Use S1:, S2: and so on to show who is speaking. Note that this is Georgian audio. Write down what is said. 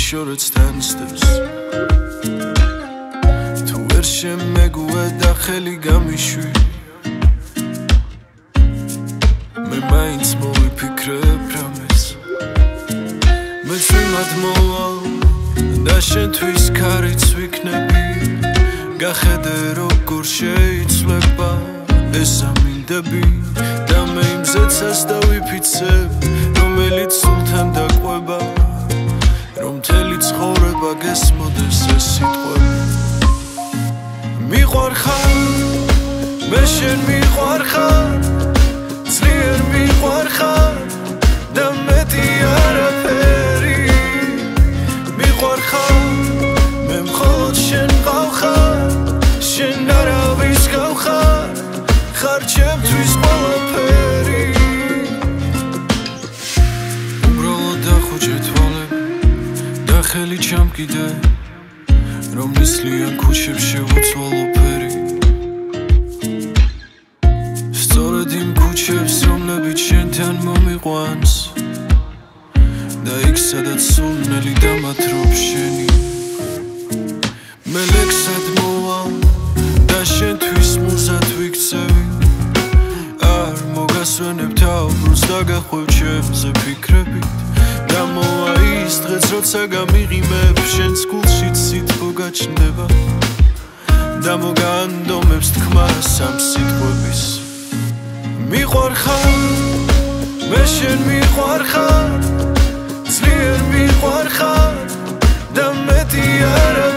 S1: შორეც თანსდებს თუ ვერ შემეგუა და ხელი გამიშვი მე მაინც მოვიფიქრებ რამეს მე წვიმად მოვალ და შენთვის ქარიც ვიქნები გახედე როგორ შეიცვლება ეს ამინდები და მე იმ ზეცას დავიფიცებ რომელიც სულთან დაყვება რომ მთელი ცხოვრება გესმოდეს ეს სიტყვები მიყვარხარ მე შენ მიყვარხარ ძლიერ მიყვარხარ და მეტი არაფერი მიყვარხარ მე მხოლოდ შენ ყავხარ შენ არავის გავხარ ხარ ჩემთვის ყველაფერი უბრალოდ დახუჭე თვალები და ხელი ჩამკიდე რომ ნისლიან ქუჩებში შევუცვალო ფერი სწორედ იმ ქუჩებს რომლებიც შენთან მომიყვანს და იქ სადაც სულნელი დამათრობ შენი მე ლექსად მოვალ და შენთვის მუზად ვიქცევი არ მოგასვენებ თავბრუს და გახვევ ჩემზე ფიქრებით და მოვა ის დღეც როცა გამიღიმებ შენს გულშიც სითბო გაჩნდება და მოგანდომებს თქმა სამ სიტყვების მიყვარხარ მე შენ მიყვარხარ ძლიერ მიყვარხარ და მეტი არა